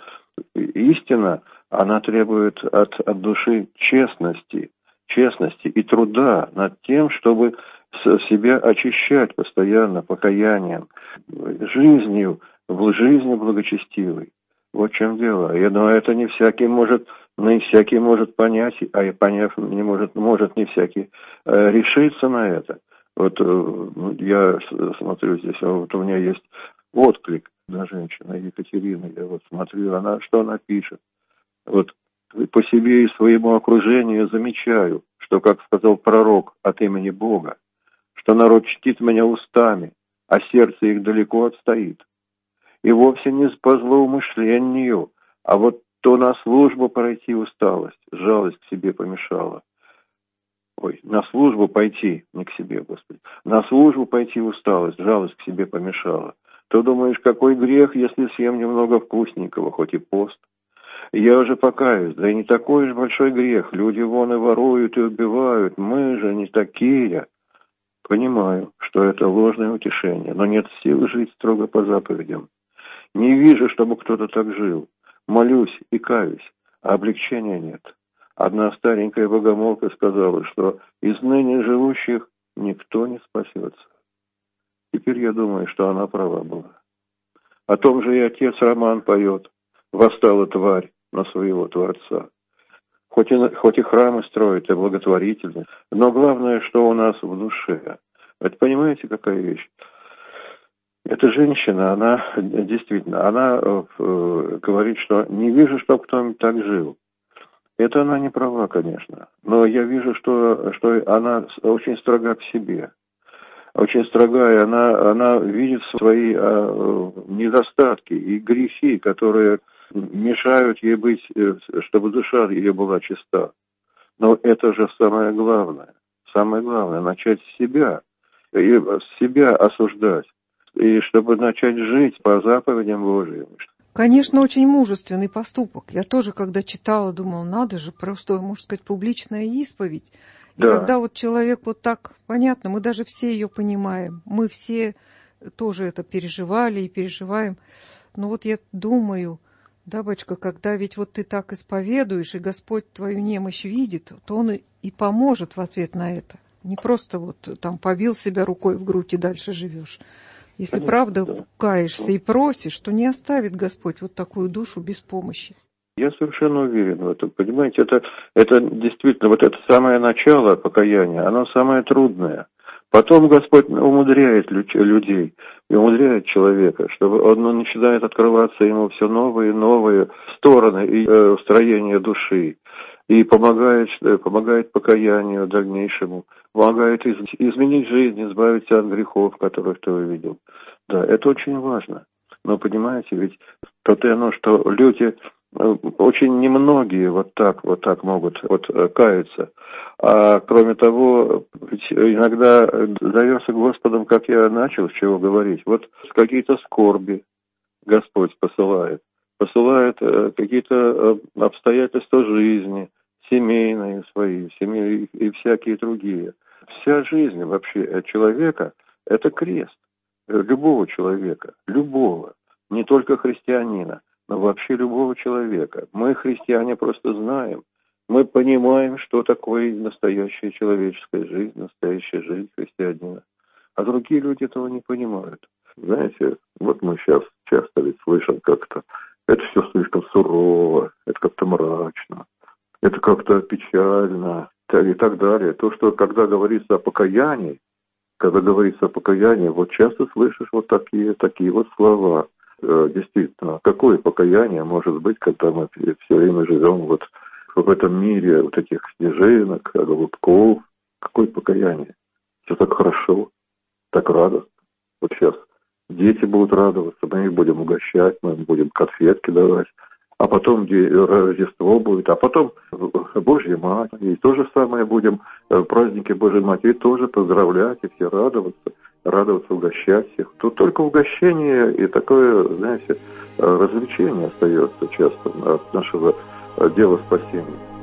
истина, она требует от, от души честности, честности и труда над тем, чтобы себя очищать постоянно покаянием, жизнью, в жизни благочестивой. Вот в чем дело. И, но это не всякий может, не всякий может понять, а и поняв, не может, может не всякий э, решиться на это. Вот э, я смотрю здесь, вот у меня есть отклик на женщину Екатерины, я вот смотрю, она, что она пишет. Вот по себе и своему окружению замечаю, что, как сказал пророк от имени Бога, что народ чтит меня устами, а сердце их далеко отстоит. И вовсе не по злоумышлению, а вот то на службу пройти усталость, жалость к себе помешала. Ой, на службу пойти, не к себе, Господи, на службу пойти усталость, жалость к себе помешала. То думаешь, какой грех, если съем немного вкусненького, хоть и пост. Я уже покаюсь, да и не такой уж большой грех. Люди вон и воруют, и убивают. Мы же не такие. Понимаю, что это ложное утешение, но нет сил жить строго по заповедям. Не вижу, чтобы кто-то так жил. Молюсь и каюсь, а облегчения нет. Одна старенькая богомолка сказала, что из ныне живущих никто не спасется. Теперь я думаю, что она права была. О том же и отец Роман поет: «Восстала тварь на своего Творца». Хоть и, хоть и храмы строят, и благотворительность, но главное, что у нас в душе. Это понимаете, какая вещь? Эта женщина, она действительно, она э, говорит, что не вижу, чтобы кто-нибудь так жил. Это она не права, конечно. Но я вижу, что, что она очень строга к себе. Очень строгая, она, она видит свои э, недостатки и грехи, которые мешают ей быть, э, чтобы душа ее была чиста. Но это же самое главное. Самое главное — начать с себя, и себя осуждать, и чтобы начать жить по заповедям Божьим. Конечно, очень мужественный поступок. Я тоже, когда читала, думала, надо же, просто, можно сказать, публичная исповедь. И да. Когда вот человек вот так, понятно, мы даже все ее понимаем, мы все тоже это переживали и переживаем. Но вот я думаю, да, батюшка, когда ведь вот ты так исповедуешь, и Господь твою немощь видит, то Он и поможет в ответ на это. Не просто вот там побил себя рукой в грудь и дальше живешь. Если Конечно, правда да. каешься и просишь, то не оставит Господь вот такую душу без помощи. Я совершенно уверен в этом. Понимаете, это, это действительно, вот это самое начало покаяния, оно самое трудное. Потом Господь умудряет людей и умудряет человека, чтобы он начинает открываться ему все новые и новые стороны и э, строения души. И помогает, помогает покаянию дальнейшему, помогает из, изменить жизнь, избавиться от грехов, которых ты увидел. Да, это очень важно. Но понимаете, ведь то-то и оно, что люди, очень немногие вот так, вот так могут вот каяться. А кроме того, ведь иногда зовешься Господом, как я начал, с чего говорить, вот какие-то скорби Господь посылает. Посылает какие-то обстоятельства жизни, семейные свои, семейные и всякие другие. Вся жизнь вообще человека – это крест. Любого человека, любого, не только христианина, но вообще любого человека. Мы, христиане, просто знаем, мы понимаем, что такое настоящая человеческая жизнь, настоящая жизнь христианина. А другие люди этого не понимают. Знаете, вот мы сейчас часто ведь слышим как-то, это все слишком сурово, это как-то мрачно, это как-то печально и так далее. То, что когда говорится о покаянии, когда говорится о покаянии, вот часто слышишь вот такие, такие вот слова. Э, действительно, какое покаяние может быть, когда мы все время живем вот в этом мире вот этих снежинок, голубков? Какое покаяние? Все так хорошо, так радостно. Вот сейчас дети будут радоваться, мы их будем угощать, мы им будем конфетки давать. А потом Рождество будет, а потом Божья Матерь. И то же самое будем в празднике Божьей Матери тоже поздравлять и все радоваться, радоваться, угощать всех. Тут только угощение и такое, знаете, развлечение остается часто от нашего дела спасения.